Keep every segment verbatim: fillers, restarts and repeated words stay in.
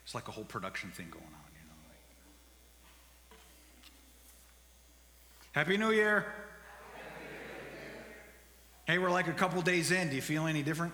It's like a whole production thing going on, you know. Happy New Year. Happy New Year. Hey, we're like a couple days in. Do you feel any different?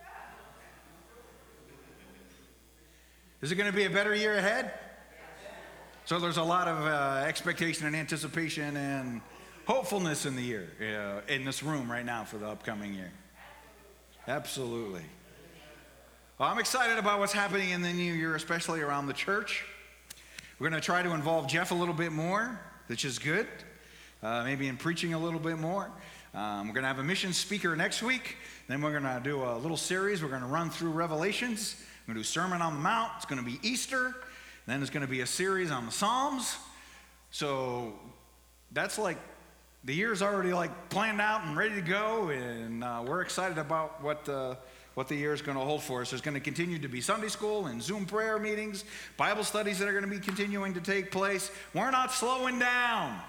Is it going to be a better year ahead? So there's a lot of uh, expectation and anticipation and hopefulness in the year, uh, in this room right now for the upcoming year. Absolutely. Well, I'm excited about what's happening in the new year, especially around the church. We're going to try to involve Jeff a little bit more, which is good. Uh, maybe in preaching a little bit more. Um, we're going to have a mission speaker next week. Then we're going to do a little series. We're going to run through Revelations. We're going to do Sermon on the Mount. It's going to be Easter. Then there's going to be a series on the Psalms. So that's like, the year's already like planned out and ready to go. And uh, we're excited about what uh, what the year is going to hold for us. There's going to continue to be Sunday school and Zoom prayer meetings, Bible studies that are going to be continuing to take place. We're not slowing down.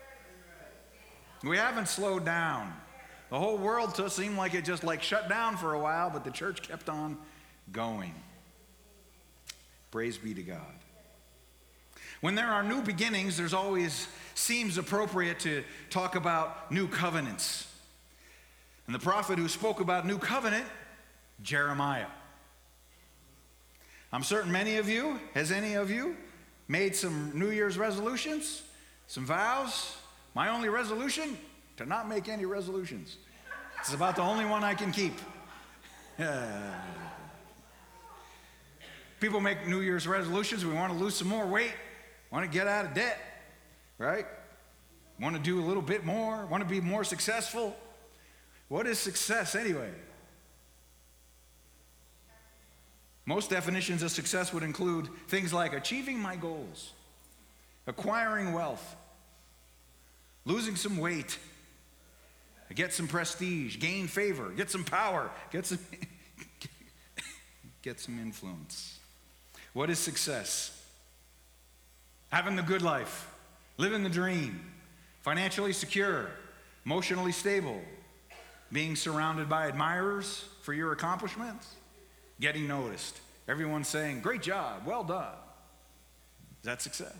We haven't slowed down. The whole world just seemed like it just like shut down for a while, but the church kept on going. Praise be to God. When there are new beginnings, there's always seems appropriate to talk about new covenants. And the prophet who spoke about new covenant, Jeremiah. I'm certain many of you, has any of you made some New Year's resolutions, some vows? My only resolution, to not make any resolutions. It's about the only one I can keep. People make New Year's resolutions. We want to lose some more weight, want to get out of debt, right? Want to do a little bit more, want to be more successful. What is success anyway? Most definitions of success would include things like achieving my goals, acquiring wealth, losing some weight, get some prestige, gain favor, get some power, get some, get some influence. What is success? Having the good life, living the dream, financially secure, emotionally stable, being surrounded by admirers for your accomplishments, getting noticed. Everyone saying, great job, well done. Is that success?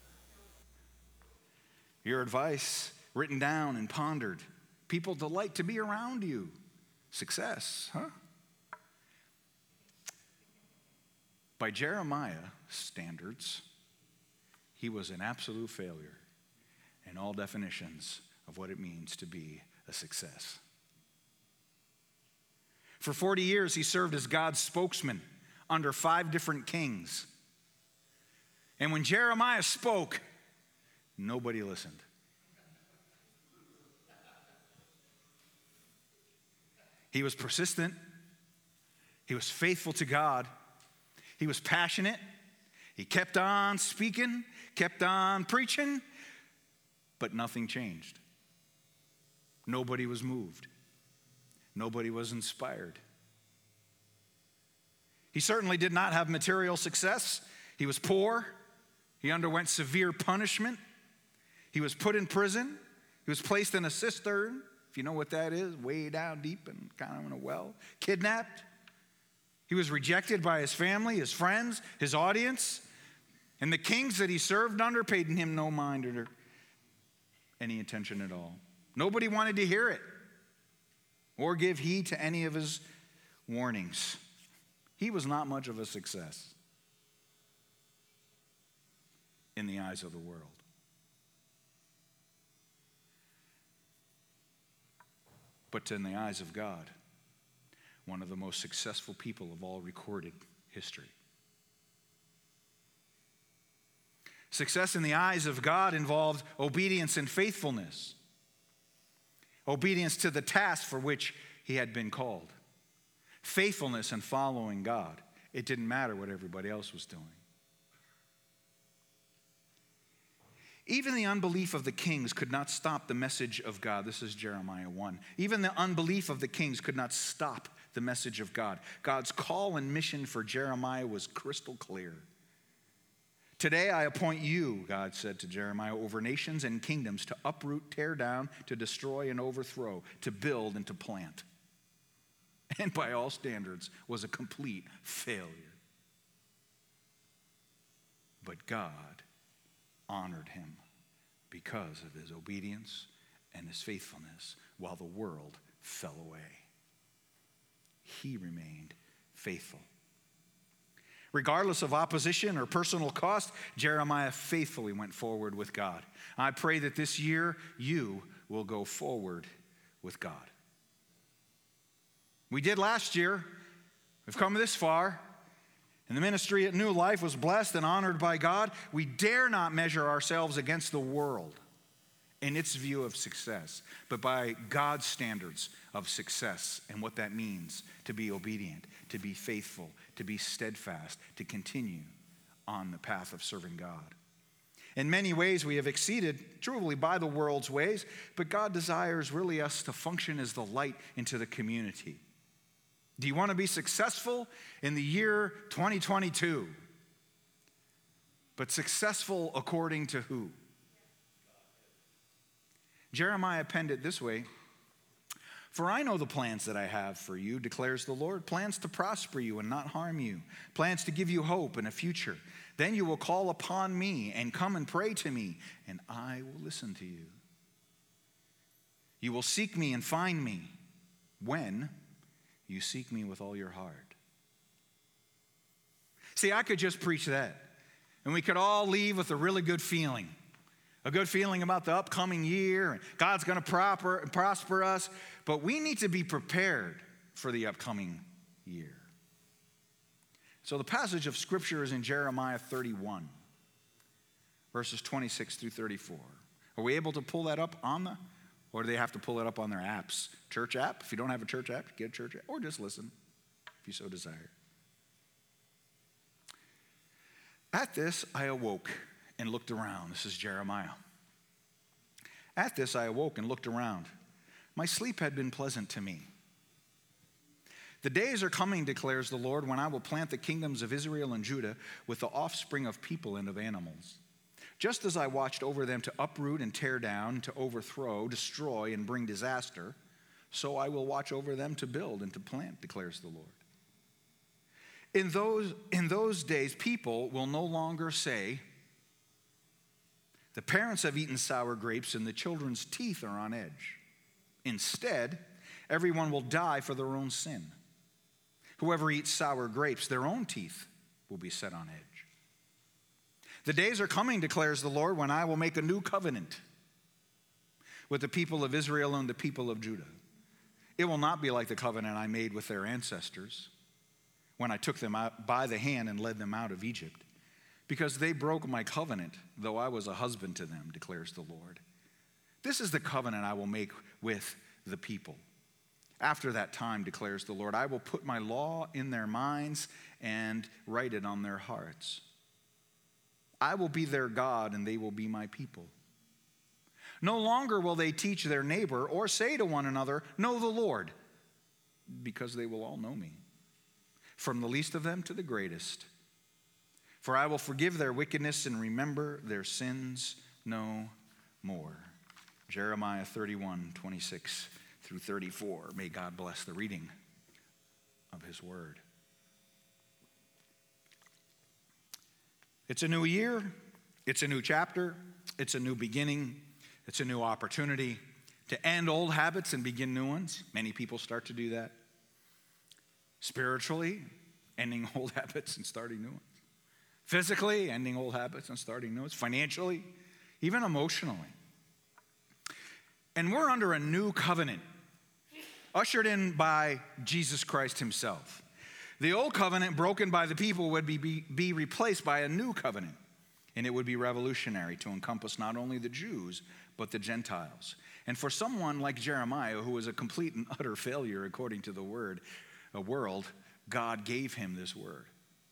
Your advice written down and pondered. People delight to be around you. Success, huh? By Jeremiah's standards, he was an absolute failure in all definitions of what it means to be a success. For forty years, he served as God's spokesman under five different kings. And when Jeremiah spoke, nobody listened. He was persistent. He was faithful to God. He was passionate. He kept on speaking, kept on preaching, but nothing changed. Nobody was moved. Nobody was inspired. He certainly did not have material success. He was poor. He underwent severe punishment. He was put in prison. He was placed in a cistern, if you know what that is, way down deep and kind of in a well. Kidnapped. He was rejected by his family, his friends, his audience. And the kings that he served under paid him no mind or any attention at all. Nobody wanted to hear it or give heed to any of his warnings. He was not much of a success in the eyes of the world. But in the eyes of God, one of the most successful people of all recorded history. Success in the eyes of God involved obedience and faithfulness. Obedience to the task for which he had been called. Faithfulness in following God. It didn't matter what everybody else was doing. Even the unbelief of the kings could not stop the message of God. This is Jeremiah one. Even the unbelief of the kings could not stop the message of God. God's call and mission for Jeremiah was crystal clear. Today I appoint you, God said to Jeremiah, over nations and kingdoms to uproot, tear down, to destroy and overthrow, to build and to plant. And by all standards was a complete failure. But God honored him because of his obedience and his faithfulness while the world fell away. He remained faithful. Regardless of opposition or personal cost, Jeremiah faithfully went forward with God. I pray that this year you will go forward with God. We did last year. We've come this far. And the ministry at New Life was blessed and honored by God. We dare not measure ourselves against the world in its view of success, but by God's standards of success and what that means to be obedient, to be faithful, to be steadfast, to continue on the path of serving God. In many ways, we have exceeded truly by the world's ways, but God desires really us to function as the light into the community. Do you want to be successful in the year twenty twenty-two? But successful according to who? Jeremiah penned it this way: "For I know the plans that I have for you, declares the Lord, plans to prosper you and not harm you, plans to give you hope and a future. Then you will call upon me and come and pray to me, and I will listen to you. You will seek me and find me when you seek me with all your heart." See, I could just preach that, and we could all leave with a really good feeling. A good feeling about the upcoming year, and God's going to proper, prosper us. But we need to be prepared for the upcoming year. So the passage of Scripture is in Jeremiah thirty-one, verses twenty-six through thirty-four. Are we able to pull that up on the, or do they have to pull it up on their apps? Church app? If you don't have a church app, get a church app, or just listen if you so desire. "At this I awoke and looked around." This is Jeremiah. "At this I awoke and looked around. My sleep had been pleasant to me. The days are coming, declares the Lord, when I will plant the kingdoms of Israel and Judah with the offspring of people and of animals. Just as I watched over them to uproot and tear down, to overthrow, destroy, and bring disaster, so I will watch over them to build and to plant, declares the Lord. In those, in those days, people will no longer say, 'The parents have eaten sour grapes and the children's teeth are on edge.' Instead, everyone will die for their own sin. Whoever eats sour grapes, their own teeth will be set on edge. The days are coming, declares the Lord, when I will make a new covenant with the people of Israel and the people of Judah. It will not be like the covenant I made with their ancestors when I took them out by the hand and led them out of Egypt, because they broke my covenant, though I was a husband to them, declares the Lord. This is the covenant I will make with the people. After that time, declares the Lord, I will put my law in their minds and write it on their hearts. I will be their God, and they will be my people. No longer will they teach their neighbor or say to one another, 'Know the Lord,' because they will all know me, from the least of them to the greatest. For I will forgive their wickedness and remember their sins no more." Jeremiah thirty-one, twenty-six through thirty-four. May God bless the reading of his word. It's a new year. It's a new chapter. It's a new beginning. It's a new opportunity to end old habits and begin new ones. Many people start to do that. Spiritually, ending old habits and starting new ones. Physically, ending old habits and starting new ones. Financially, even emotionally. And we're under a new covenant, ushered in by Jesus Christ himself. The old covenant broken by the people would be, be, be replaced by a new covenant. And it would be revolutionary to encompass not only the Jews, but the Gentiles. And for someone like Jeremiah, who was a complete and utter failure according to the word, a world, God gave him this word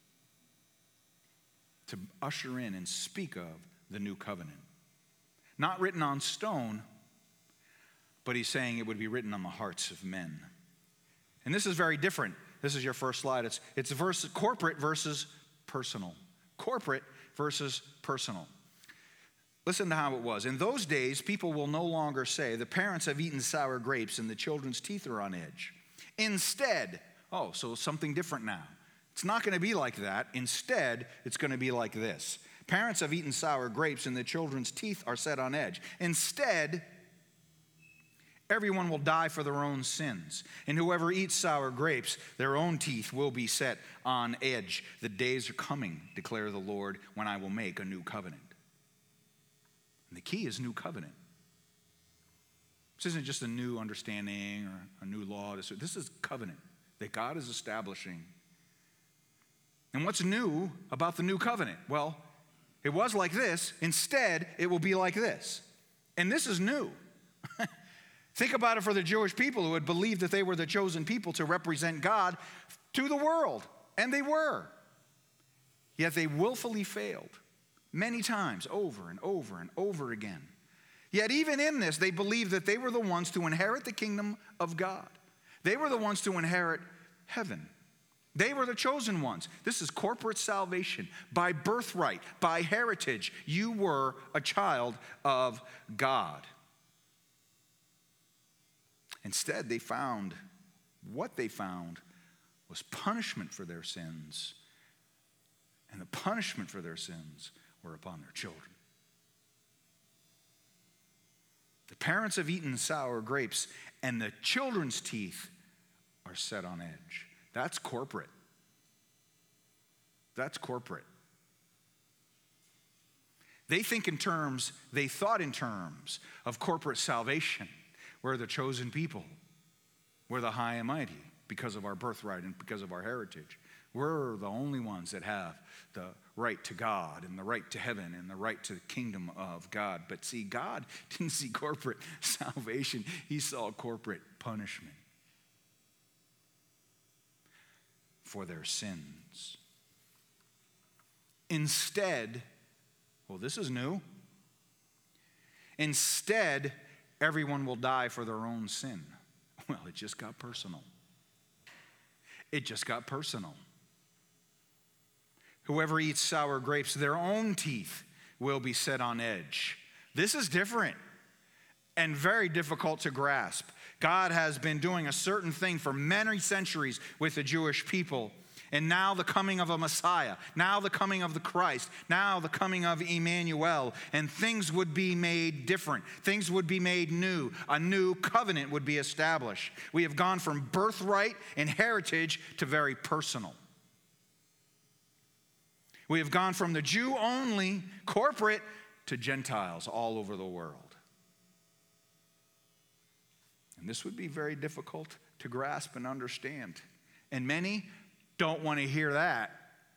to usher in and speak of the new covenant. Not written on stone, but he's saying it would be written on the hearts of men. And this is very different. This is your first slide. It's, it's verse, corporate versus personal. Corporate versus personal. Listen to how it was. In those days, people will no longer say, "The parents have eaten sour grapes and the children's teeth are on edge." Instead, oh, so something different now. It's not going to be like that. Instead, it's going to be like this. Parents have eaten sour grapes, and the children's teeth are set on edge. Instead, everyone will die for their own sins. And whoever eats sour grapes, their own teeth will be set on edge. The days are coming, declare the Lord, when I will make a new covenant. And the key is new covenant. This isn't just a new understanding or a new law. This is covenant that God is establishing. And what's new about the new covenant? Well, it was like this. Instead, it will be like this. And this is new. Think about it for the Jewish people who had believed that they were the chosen people to represent God to the world. And they were. Yet they willfully failed many times, over and over and over again. Yet even in this, they believed that they were the ones to inherit the kingdom of God. They were the ones to inherit heaven. They were the chosen ones. This is corporate salvation. By birthright, by heritage, you were a child of God. Instead, they found, what they found was punishment for their sins. And the punishment for their sins were upon their children. The parents have eaten sour grapes, and the children's teeth are set on edge. That's corporate. That's corporate. They think in terms, they thought in terms of corporate salvation. We're the chosen people. We're the high and mighty because of our birthright and because of our heritage. We're the only ones that have the right to God and the right to heaven and the right to the kingdom of God. But see, God didn't see corporate salvation. He saw corporate punishment for their sins. Instead, well, this is new. Instead, everyone will die for their own sin. Well, it just got personal. It just got personal. Whoever eats sour grapes, their own teeth will be set on edge. This is different and very difficult to grasp. God has been doing a certain thing for many centuries with the Jewish people. And now the coming of a Messiah, now the coming of the Christ, now the coming of Emmanuel, and things would be made different. Things would be made new. A new covenant would be established. We have gone from birthright and heritage to very personal. We have gone from the Jew only, corporate, to Gentiles all over the world. And this would be very difficult to grasp and understand. And many don't want to hear that.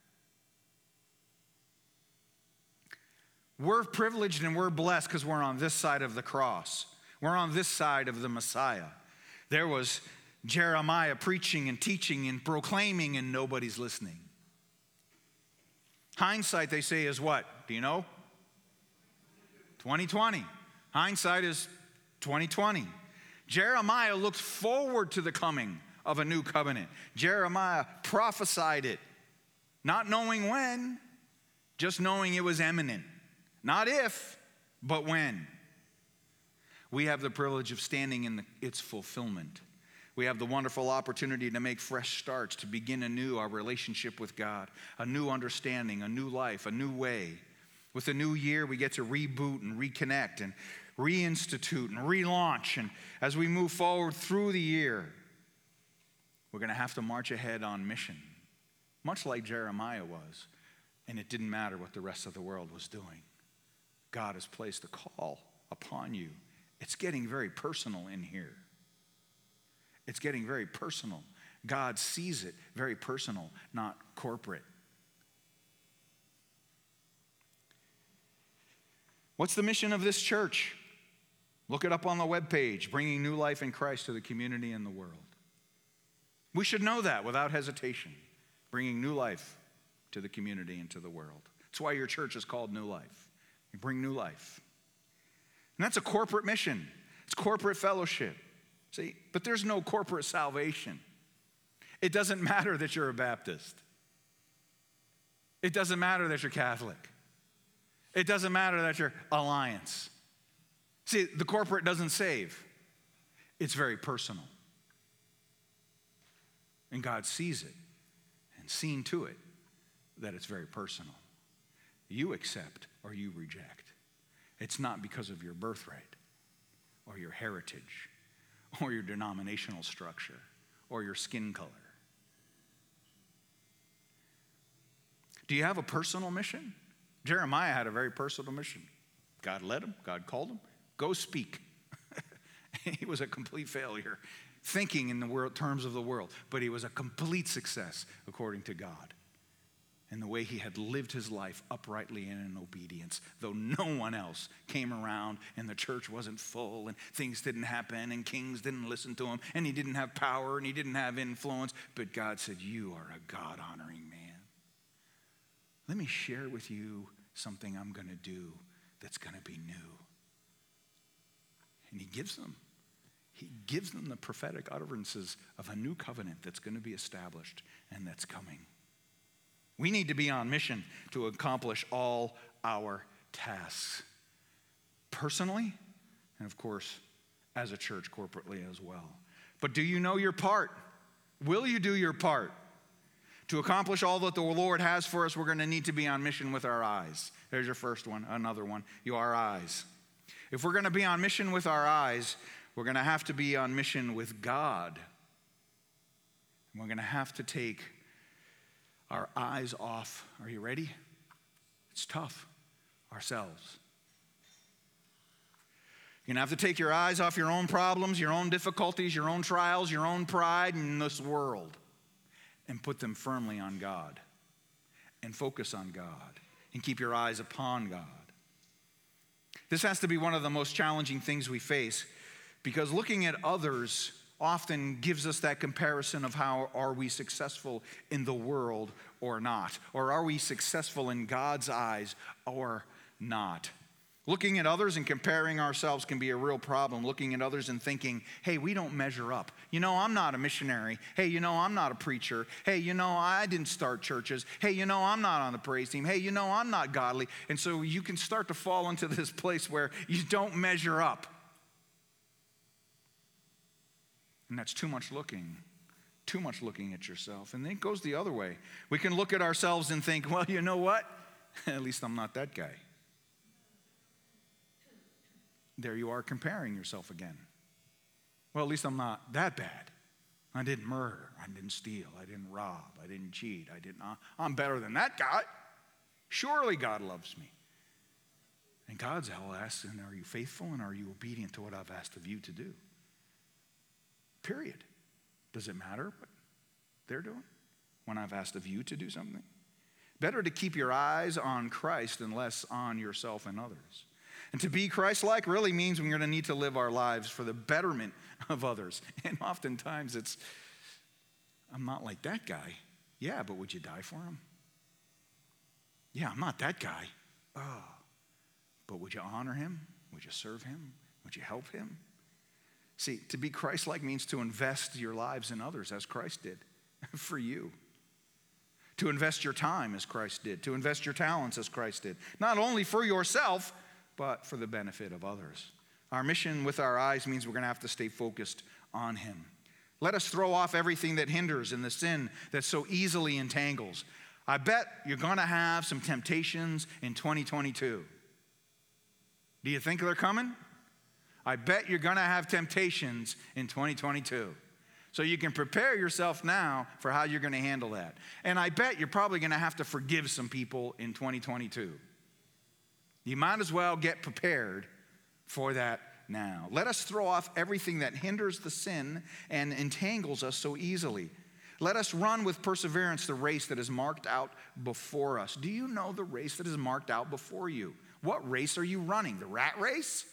We're privileged and we're blessed because we're on this side of the cross. We're on this side of the Messiah. There was Jeremiah preaching and teaching and proclaiming, and nobody's listening. Hindsight, they say, is what? Do you know? twenty twenty. Hindsight is twenty twenty. Jeremiah looked forward to the coming of a new covenant. Jeremiah prophesied it, not knowing when, just knowing it was imminent. Not if, but when. We have the privilege of standing in the, its fulfillment. We have the wonderful opportunity to make fresh starts, to begin anew our relationship with God, a new understanding, a new life, a new way. With a new year, we get to reboot and reconnect and reinstitute and relaunch. And as we move forward through the year, we're going to have to march ahead on mission, much like Jeremiah was. And it didn't matter what the rest of the world was doing. God has placed a call upon you. It's getting very personal in here. It's getting very personal. God sees it very personal, not corporate. What's the mission of this church? Look it up on the webpage, bringing new life in Christ to the community and the world. We should know that without hesitation, bringing new life to the community and to the world. That's why your church is called New Life. You bring new life. And that's a corporate mission. It's corporate fellowship. See, but there's no corporate salvation. It doesn't matter that you're a Baptist. It doesn't matter that you're Catholic. It doesn't matter that you're Alliance. See, the corporate doesn't save. It's very personal. And God sees it and seen to it that it's very personal. you accept or you reject. It's not because of your birthright or your heritage or your denominational structure or your skin color. Do you have a personal mission? Jeremiah had a very personal mission. God led him. God called him. Go speak. He was a complete failure, thinking in the world, terms of the world, but he was a complete success according to God in the way he had lived his life uprightly and in obedience, though no one else came around and the church wasn't full and things didn't happen and kings didn't listen to him and he didn't have power and he didn't have influence. But God said, you are a God-honoring man. Let me share with you something I'm going to do that's going to be new. And he gives them. He gives them the prophetic utterances of a new covenant that's going to be established and that's coming. We need to be on mission to accomplish all our tasks, personally, and of course, as a church corporately as well. But do you know your part? Will you do your part? To accomplish all that the Lord has for us, we're going to need to be on mission with our eyes. There's your first one, another one, your eyes. If we're going to be on mission with our eyes, we're going to have to be on mission with God. And we're going to have to take our eyes off. Are you ready? It's tough. Ourselves. You're going to have to take your eyes off your own problems, your own difficulties, your own trials, your own pride in this world, and put them firmly on God. And focus on God. And keep your eyes upon God. This has to be one of the most challenging things we face, because looking at others often gives us that comparison of how are we successful in the world or not, or are we successful in God's eyes or not. Looking at others and comparing ourselves can be a real problem. Looking at others and thinking, hey, we don't measure up. You know, I'm not a missionary. Hey, you know, I'm not a preacher. Hey, you know, I didn't start churches. Hey, you know, I'm not on the praise team. Hey, you know, I'm not godly. And so you can start to fall into this place where you don't measure up. And that's too much looking, too much looking at yourself. And then it goes the other way. We can look at ourselves and think, well, you know what? At least I'm not that guy. There you are comparing yourself again. Well, at least I'm not that bad. I didn't murder. I didn't steal. I didn't rob. I didn't cheat. I didn't. I'm better than that guy. Surely God loves me. And God's all asks, and are you faithful and are you obedient to what I've asked of you to do? Period. Does it matter what they're doing when I've asked of you to do something? Better to keep your eyes on Christ and less on yourself and others. And to be Christ-like really means we're going to need to live our lives for the betterment of others. And oftentimes it's, I'm not like that guy. Yeah, but would you die for him? Yeah, I'm not that guy. Oh, but would you honor him? Would you serve him? Would you help him? See, to be Christ-like means to invest your lives in others as Christ did for you. To invest your time as Christ did. To invest your talents as Christ did. Not only for yourself, but for the benefit of others. Our mission with our eyes means we're going to have to stay focused on him. Let us throw off everything that hinders and the sin that so easily entangles. I bet you're going to have some temptations in twenty twenty-two. Do you think they're coming? I bet you're going to have temptations in twenty twenty-two. So you can prepare yourself now for how you're going to handle that. And I bet you're probably going to have to forgive some people in twenty twenty-two. You might as well get prepared for that now. Let us throw off everything that hinders the sin and entangles us so easily. Let us run with perseverance the race that is marked out before us. Do you know the race that is marked out before you? What race are you running? The rat race?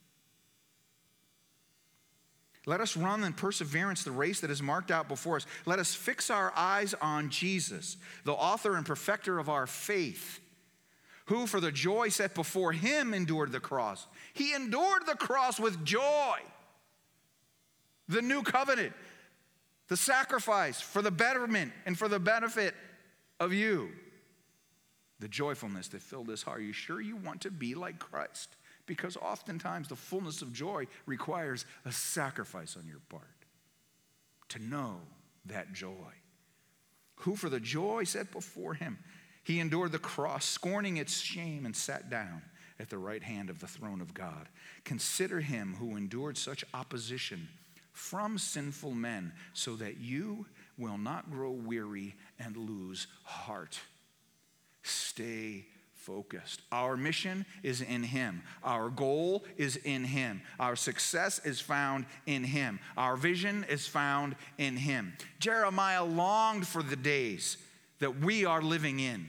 Let us run in perseverance the race that is marked out before us. Let us fix our eyes on Jesus, the author and perfecter of our faith, who for the joy set before him endured the cross. He endured the cross with joy. The new covenant, the sacrifice for the betterment and for the benefit of you. The joyfulness that filled his heart. Are you sure you want to be like Christ? Because oftentimes the fullness of joy requires a sacrifice on your part. To know that joy. Who for the joy set before him He endured the cross, scorning its shame, and sat down at the right hand of the throne of God. Consider him who endured such opposition from sinful men, so that you will not grow weary and lose heart. Stay focused. Our mission is in him. Our goal is in him. Our success is found in him. Our vision is found in him. Jeremiah longed for the days that we are living in.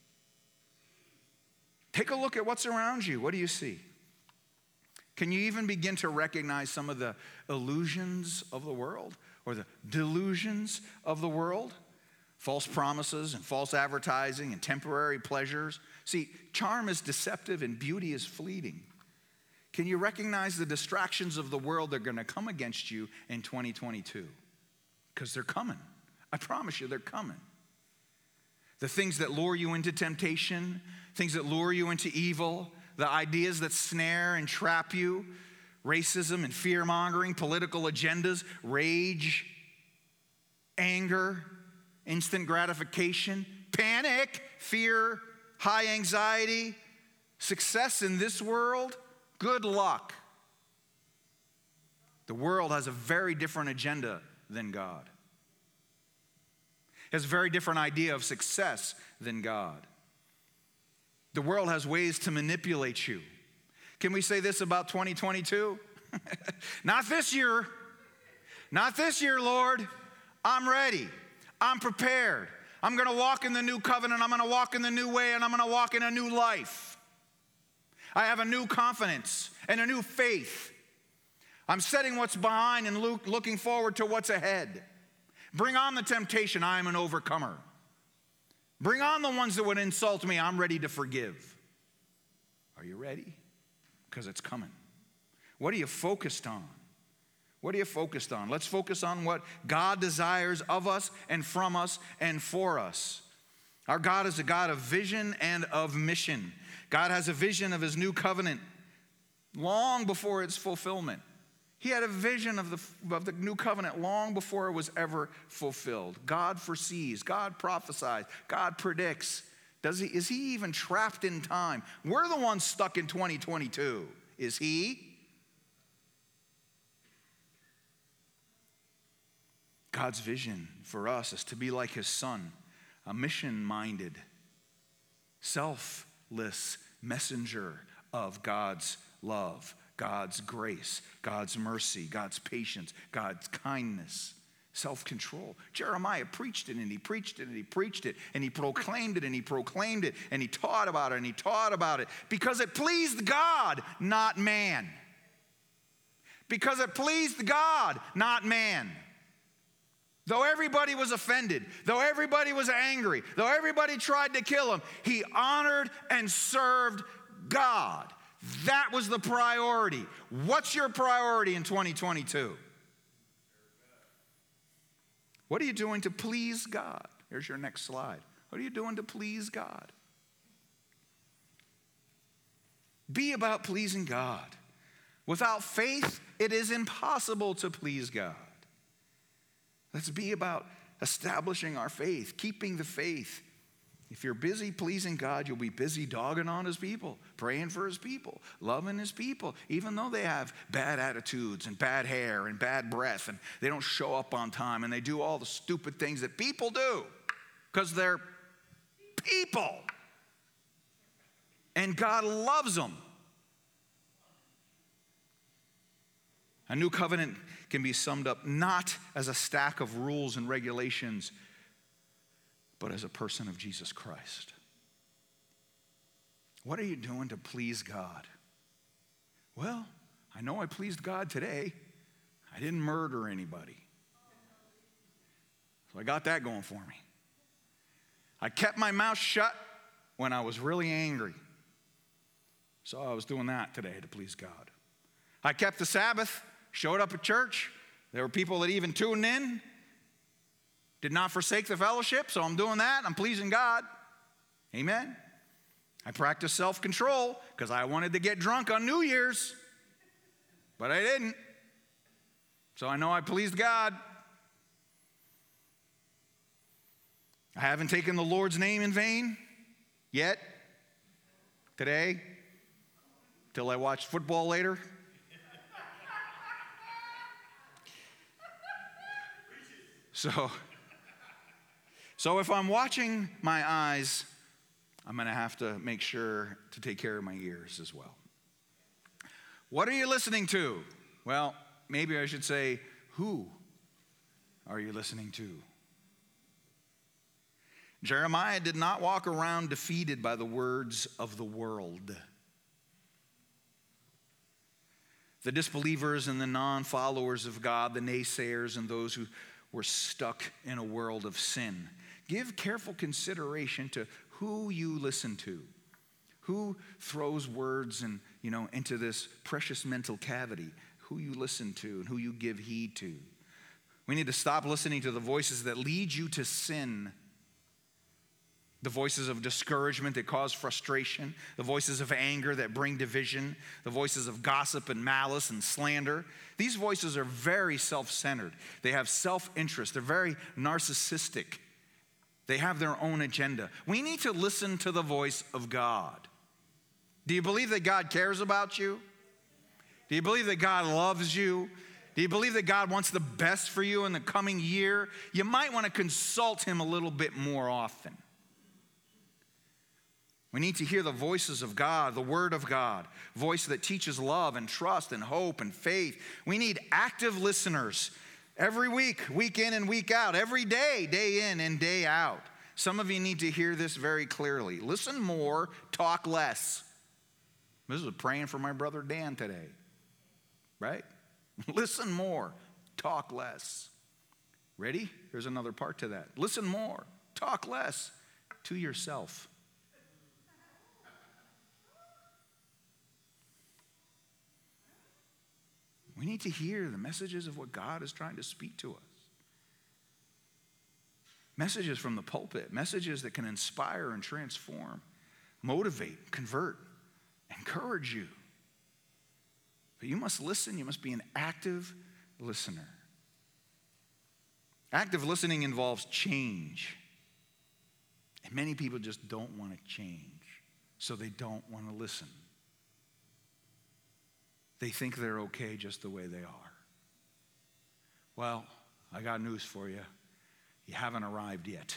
Take a look at what's around you. What do you see? Can you even begin to recognize some of the illusions of the world or the delusions of the world? False promises and false advertising and temporary pleasures. See, charm is deceptive and beauty is fleeting. Can you recognize the distractions of the world that are going to come against you in twenty twenty-two? Because they're coming. I promise you, they're coming. The things that lure you into temptation, things that lure you into evil, the ideas that snare and trap you, racism and fear-mongering, political agendas, rage, anger, instant gratification, panic, fear, high anxiety, success in this world, good luck. The world has a very different agenda than God. It has a very different idea of success than God. The world has ways to manipulate you. Can we say this about twenty twenty-two? Not this year. Not this year, Lord. I'm ready. I'm prepared. I'm going to walk in the new covenant. I'm going to walk in the new way, and I'm going to walk in a new life. I have a new confidence and a new faith. I'm setting what's behind and looking forward to what's ahead. Bring on the temptation. I am an overcomer. Bring on the ones that would insult me. I'm ready to forgive. Are you ready? Because it's coming. What are you focused on? What are you focused on? Let's focus on what God desires of us and from us and for us. Our God is a God of vision and of mission. God has a vision of his new covenant long before its fulfillment. He had a vision of the, of the new covenant long before it was ever fulfilled. God foresees. God prophesies. God predicts. Does he, is he even trapped in time? We're the ones stuck in twenty twenty-two. Is he? God's vision for us is to be like his son, a mission-minded, selfless messenger of God's love, God's grace, God's mercy, God's patience, God's kindness, self-control. Jeremiah preached it and he preached it and he preached it and he proclaimed it and he proclaimed it and he taught about it and he taught about it because it pleased God, not man. Because it pleased God, not man. Though everybody was offended, though everybody was angry, though everybody tried to kill him, he honored and served God. That was the priority. What's your priority in twenty twenty-two? What are you doing to please God? Here's your next slide. What are you doing to please God? Be about pleasing God. Without faith, it is impossible to please God. Let's be about establishing our faith, keeping the faith. If you're busy pleasing God, you'll be busy dogging on his people, praying for his people, loving his people, even though they have bad attitudes and bad hair and bad breath and they don't show up on time and they do all the stupid things that people do because they're people. And God loves them. A new covenant can be summed up not as a stack of rules and regulations, but as a person of Jesus Christ. What are you doing to please God? Well, I know I pleased God today. I didn't murder anybody. So I got that going for me. I kept my mouth shut when I was really angry. So I was doing that today to please God. I kept the Sabbath, showed up at church. There were people that even tuned in. Did not forsake the fellowship, so I'm doing that. I'm pleasing God. Amen. I practiced self-control because I wanted to get drunk on New Year's, but I didn't. So I know I pleased God. I haven't taken the Lord's name in vain. Yet? Today? Till I watch football later? So, so if I'm watching my eyes, I'm going to have to make sure to take care of my ears as well. What are you listening to? Well, maybe I should say, who are you listening to? Jeremiah did not walk around defeated by the words of the world. The disbelievers and the non-followers of God, the naysayers and those who were stuck in a world of sin. Give careful consideration to who you listen to. Who throws words and, you know, into this precious mental cavity? Who you listen to and who you give heed to. We need to stop listening to the voices that lead you to sin. The voices of discouragement that cause frustration, the voices of anger that bring division, the voices of gossip and malice and slander. These voices are very self-centered. They have self-interest. They're very narcissistic. They have their own agenda. We need to listen to the voice of God. Do you believe that God cares about you? Do you believe that God loves you? Do you believe that God wants the best for you in the coming year? You might want to consult him a little bit more often. We need to hear the voices of God, the word of God, voice that teaches love and trust and hope and faith. We need active listeners every week, week in and week out, every day, day in and day out. Some of you need to hear this very clearly. Listen more, talk less. This is praying for my brother Dan today, right? Listen more, talk less. Ready? Here's another part to that. Listen more, talk less to yourself. We need to hear the messages of what God is trying to speak to us. Messages from the pulpit, messages that can inspire and transform, motivate, convert, encourage you. But you must listen, you must be an active listener. Active listening involves change. And many people just don't want to change, so they don't want to listen. They think they're okay just the way they are. Well, I got news for you. You haven't arrived yet.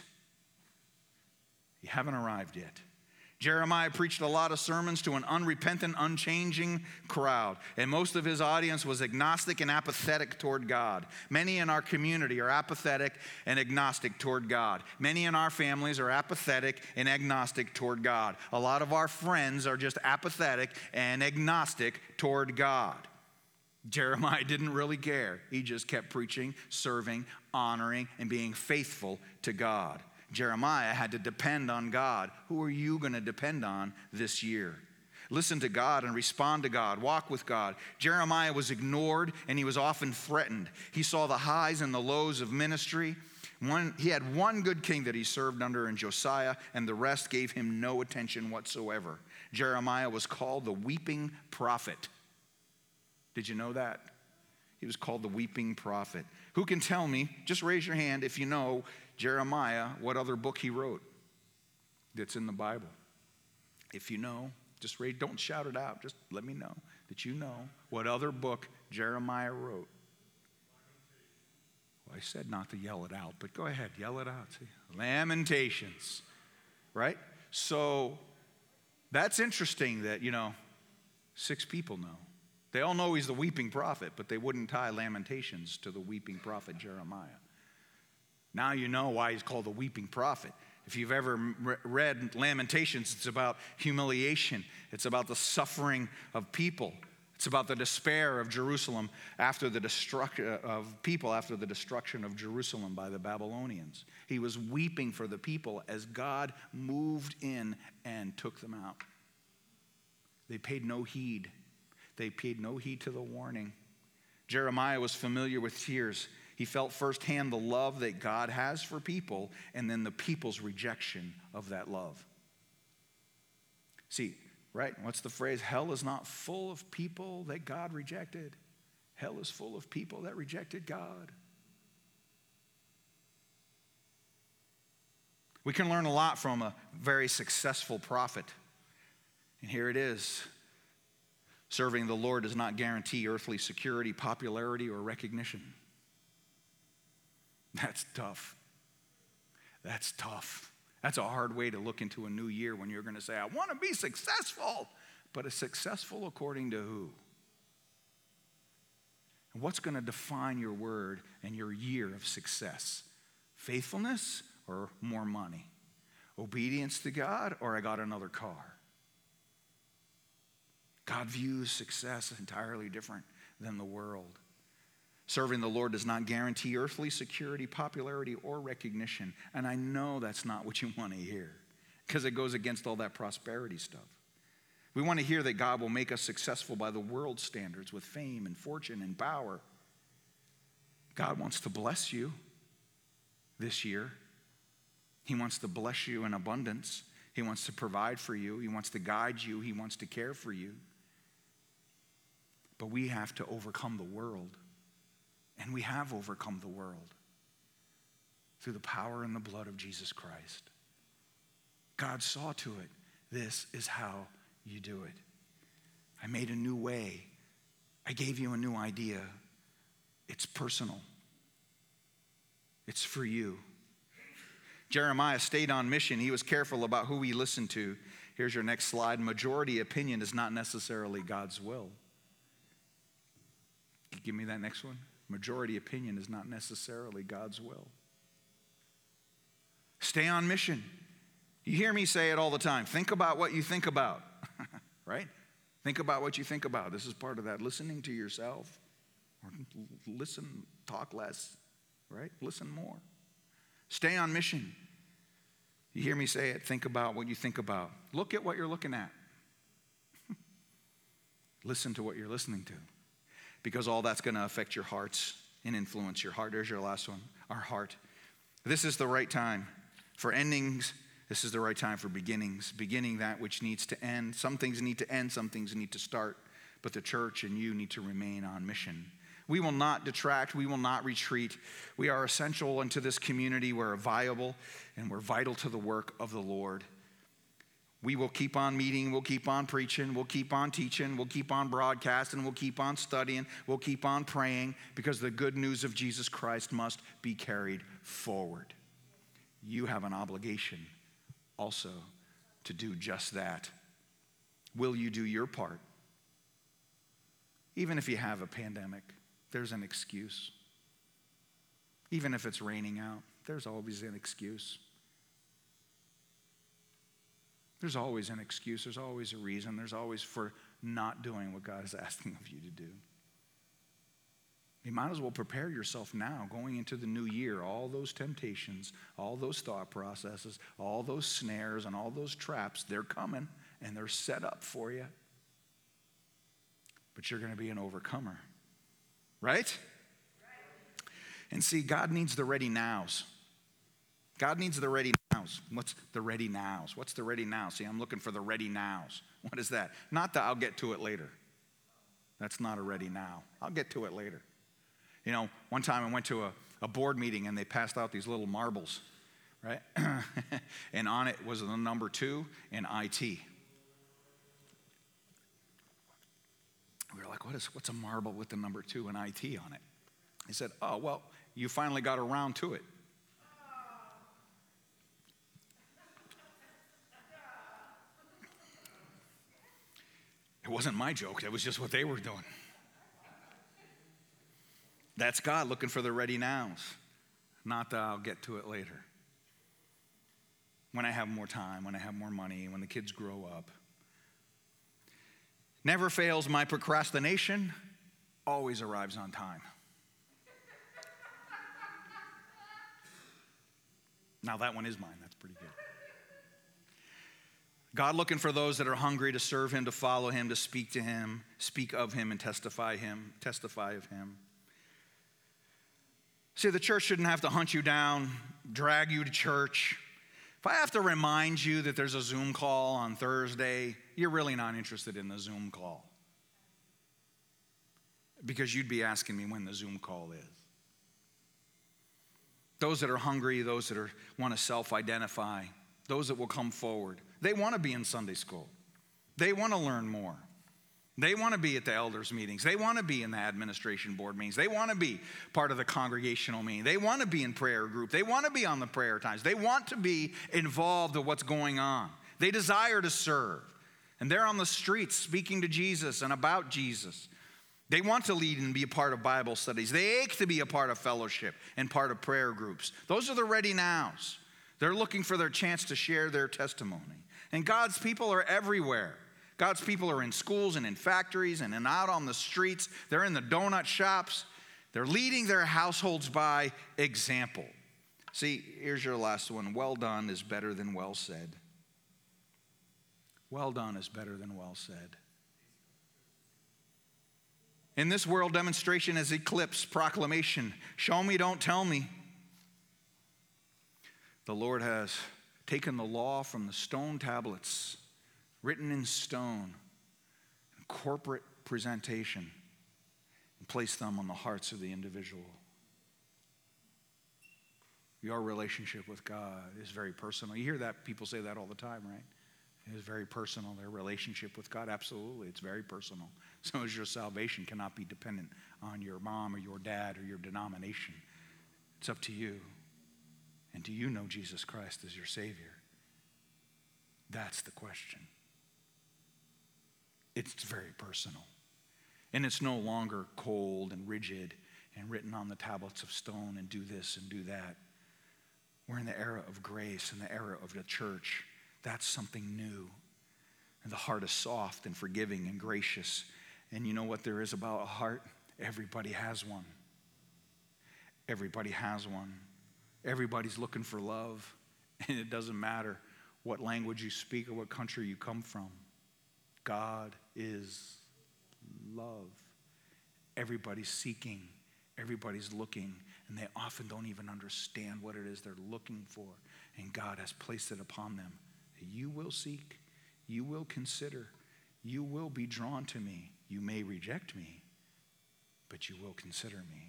You haven't arrived yet. Jeremiah preached a lot of sermons to an unrepentant, unchanging crowd, and most of his audience was agnostic and apathetic toward God. Many in our community are apathetic and agnostic toward God. Many in our families are apathetic and agnostic toward God. A lot of our friends are just apathetic and agnostic toward God. Jeremiah didn't really care. He just kept preaching, serving, honoring, and being faithful to God. Jeremiah had to depend on God. Who are you going to depend on this year? Listen to God and respond to God. Walk with God. Jeremiah was ignored and he was often threatened. He saw the highs and the lows of ministry. One, he had one good king that he served under in Josiah, and the rest gave him no attention whatsoever. Jeremiah was called the weeping prophet. Did you know that? He was called the weeping prophet. Who can tell me, just raise your hand if you know Jeremiah, what other book he wrote that's in the Bible. If you know, just raise, don't shout it out. Just let me know that you know what other book Jeremiah wrote. Well, I said not to yell it out, but go ahead, yell it out. See? Lamentations, right? So that's interesting that, you know, six people know. They all know he's the weeping prophet, but they wouldn't tie Lamentations to the weeping prophet Jeremiah. Now you know why he's called the weeping prophet. If you've ever read Lamentations, it's about humiliation. It's about the suffering of people. It's about the despair of Jerusalem after the destruction of people after the destruction of Jerusalem by the Babylonians. He was weeping for the people as God moved in and took them out. They paid no heed. They paid no heed to the warning. Jeremiah was familiar with tears. He felt firsthand the love that God has for people and then the people's rejection of that love. See, right, what's the phrase? Hell is not full of people that God rejected. Hell is full of people that rejected God. We can learn a lot from a very successful prophet. And here it is. Serving the Lord does not guarantee earthly security, popularity, or recognition. That's tough. That's tough. That's a hard way to look into a new year when you're going to say, I want to be successful. But a successful according to who? And what's going to define your word and your year of success? Faithfulness or more money? Obedience to God or I got another car? God views success entirely different than the world. Serving the Lord does not guarantee earthly security, popularity, or recognition. And I know that's not what you want to hear because it goes against all that prosperity stuff. We want to hear that God will make us successful by the world's standards with fame and fortune and power. God wants to bless you this year. He wants to bless you in abundance. He wants to provide for you. He wants to guide you. He wants to care for you. But we have to overcome the world. And we have overcome the world through the power and the blood of Jesus Christ. God saw to it. This is how you do it. I made a new way. I gave you a new idea. It's personal. It's for you. Jeremiah stayed on mission. He was careful about who he listened to. Here's your next slide. Majority opinion is not necessarily God's will. Give me that next one. Majority opinion is not necessarily God's will. Stay on mission. You hear me say it all the time. Think about what you think about, right? Think about what you think about. This is part of that. Listening to yourself. Or listen, talk less, right? Listen more. Stay on mission. You hear me say it. Think about what you think about. Look at what you're looking at. Listen to what you're listening to. Because all that's going to affect your hearts and influence your heart. There's your last one, our heart. This is the right time for endings. This is the right time for beginnings. Beginning that which needs to end. Some things need to end, some things need to start. But the church and you need to remain on mission. We will not detract. We will not retreat. We are essential into this community. We're viable and we're vital to the work of the Lord. We will keep on meeting, we'll keep on preaching, we'll keep on teaching, we'll keep on broadcasting, we'll keep on studying, we'll keep on praying because the good news of Jesus Christ must be carried forward. You have an obligation also to do just that. Will you do your part? Even if you have a pandemic, there's an excuse. Even if it's raining out, there's always an excuse. There's always an excuse. There's always a reason. There's always for not doing what God is asking of you to do. You might as well prepare yourself now going into the new year. All those temptations, all those thought processes, all those snares and all those traps, they're coming and they're set up for you. But you're going to be an overcomer. Right? And see, God needs the ready nows. God needs the ready nows. What's the ready nows? What's the ready now? See, I'm looking for the ready nows. What is that? Not that I'll get to it later. That's not a ready now. I'll get to it later. You know, one time I went to a, a board meeting and they passed out these little marbles, right? And on it was the number two in I T. We were like, what is, what's a marble with the number two in I T on it? He said, oh, well, you finally got around to it. It wasn't my joke. That was just what they were doing. That's God looking for the ready nows. Not that I'll get to it later. When I have more time, when I have more money, when the kids grow up. Never fails, my procrastination always arrives on time. Now that one is mine. That's pretty good. God looking for those that are hungry to serve him, to follow him, to speak to him, speak of him, and testify him, testify of him. See, the church shouldn't have to hunt you down, drag you to church. If I have to remind you that there's a Zoom call on Thursday, you're really not interested in the Zoom call. Because you'd be asking me when the Zoom call is. Those that are hungry, those that are, want to self-identify, those that will come forward. They want to be in Sunday school. They want to learn more. They want to be at the elders' meetings. They want to be in the administration board meetings. They want to be part of the congregational meeting. They want to be in prayer group. They want to be on the prayer times. They want to be involved in what's going on. They desire to serve. And they're on the streets speaking to Jesus and about Jesus. They want to lead and be a part of Bible studies. They ache to be a part of fellowship and part of prayer groups. Those are the ready nows. They're looking for their chance to share their testimony. And God's people are everywhere. God's people are in schools and in factories and in out on the streets. They're in the donut shops. They're leading their households by example. See, here's your last one. Well done is better than well said. Well done is better than well said. In this world, demonstration has eclipsed proclamation. Show me, don't tell me. The Lord has taken the law from the stone tablets, written in stone, corporate presentation, and placed them on the hearts of the individual. Your relationship with God is very personal. You hear that, people say that all the time, right? It is very personal, their relationship with God. Absolutely, it's very personal. So as your salvation cannot be dependent on your mom or your dad or your denomination. It's up to you. And do you know Jesus Christ as your Savior? That's the question. It's very personal. And it's no longer cold and rigid and written on the tablets of stone and do this and do that. We're in the era of grace, in the era of the church. That's something new. And the heart is soft and forgiving and gracious. And you know what there is about a heart? Everybody has one. Everybody has one. Everybody's looking for love. And it doesn't matter what language you speak or what country you come from. God is love. Everybody's seeking. Everybody's looking. And they often don't even understand what it is they're looking for. And God has placed it upon them. You will seek. You will consider. You will be drawn to me. You may reject me, but you will consider me.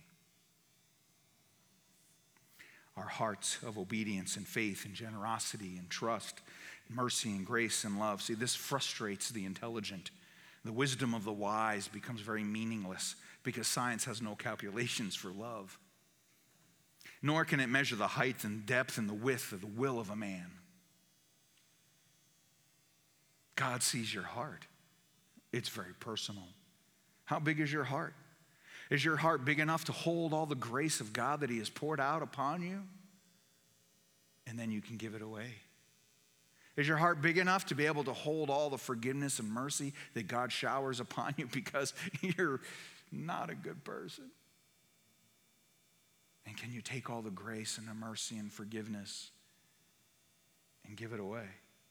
Our hearts of obedience and faith and generosity and trust, mercy and grace and love. See, this frustrates the intelligent. The wisdom of the wise becomes very meaningless because science has no calculations for love. Nor can it measure the height and depth and the width of the will of a man. God sees your heart. It's very personal. How big is your heart? Is your heart big enough to hold all the grace of God that He has poured out upon you? And then you can give it away. Is your heart big enough to be able to hold all the forgiveness and mercy that God showers upon you because you're not a good person? And can you take all the grace and the mercy and forgiveness and give it away?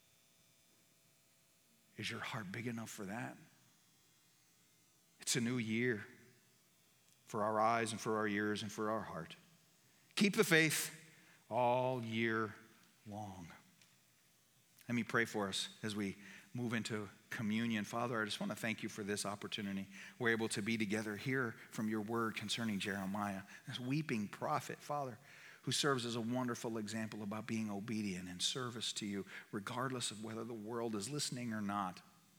Is your heart big enough for that? It's a new year for our eyes and for our ears and for our heart. Keep the faith all year long. Let me pray for us as we move into communion. Father, I just want to thank you for this opportunity. We're able to be together, hear from your word concerning Jeremiah, this weeping prophet, Father, who serves as a wonderful example about being obedient and service to you, regardless of whether the world is listening or not.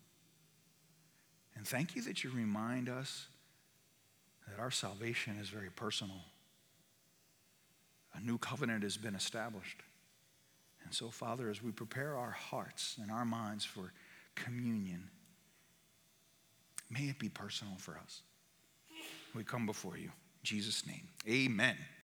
And thank you that you remind us that our salvation is very personal. A new covenant has been established. And so, Father, as we prepare our hearts and our minds for communion, may it be personal for us. We come before you. In Jesus' name, amen.